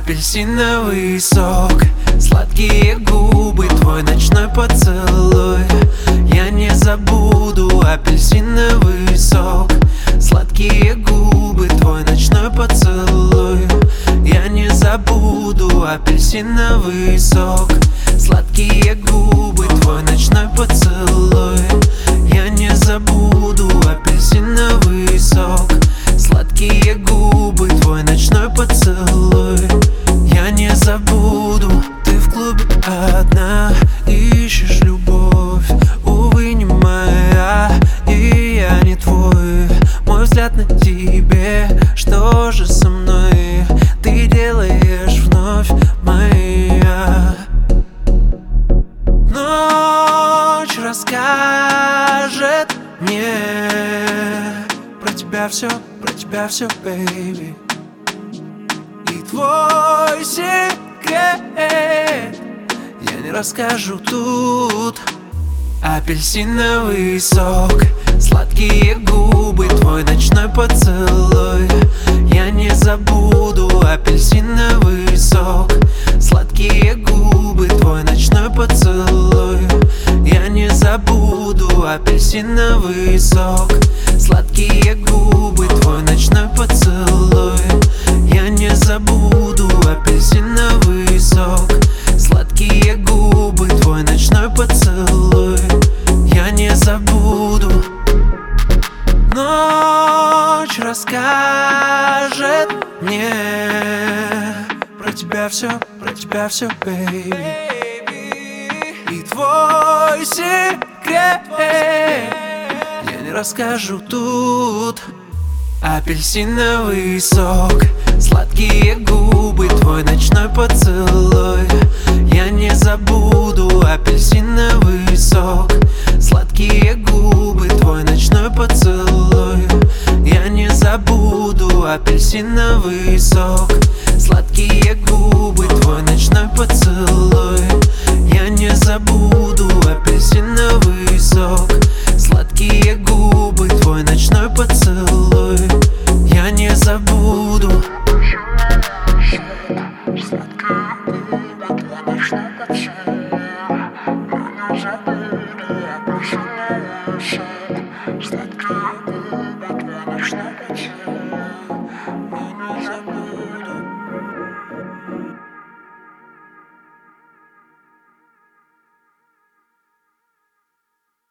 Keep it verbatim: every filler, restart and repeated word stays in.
Апельсиновый сок, сладкие губы, твой ночной поцелуй. Я не забуду. Апельсиновый сок, сладкие губы, твой ночной поцелуй. Я не забуду. Апельсиновый сок, сладкие губы, твой ночной поцелуй. Я не забуду. Апельсиновый сок, сладкие губы, твой ночной поцелуй. Я не забуду. Ты в клубе одна, ищешь любовь, увы, не моя, и я не твой. Мой взгляд на тебе, что же со мной ты делаешь вновь, моя? Ночь расскажет мне про тебя все, про тебя все, бэйби. И твой секрет я не расскажу тут. Апельсиновый сок, сладкие губы, твой ночной поцелуй. Я не забуду. Апельсиновый сок, сладкие губы, твой ночной поцелуй. Я не забуду. Апельсиновый сок, сладкие губы, твой ночной поцелуй. Я не забуду. Апельсиновый сок, сладкие губы, твой ночной поцелуй. Я не забуду. Ночь расскажет мне про тебя все, про тебя все, бэйби. И твой секрет я не расскажу тут. Апельсиновый сок, сладкие губы, твой ночной поцелуй. Я не забуду. Апельсиновый сок, сладкие губы, твой ночной поцелуй. Я не забуду. Апельсиновый сок, сладкие губы, твой ночной поцелуй. Я не забуду. Апельсиновый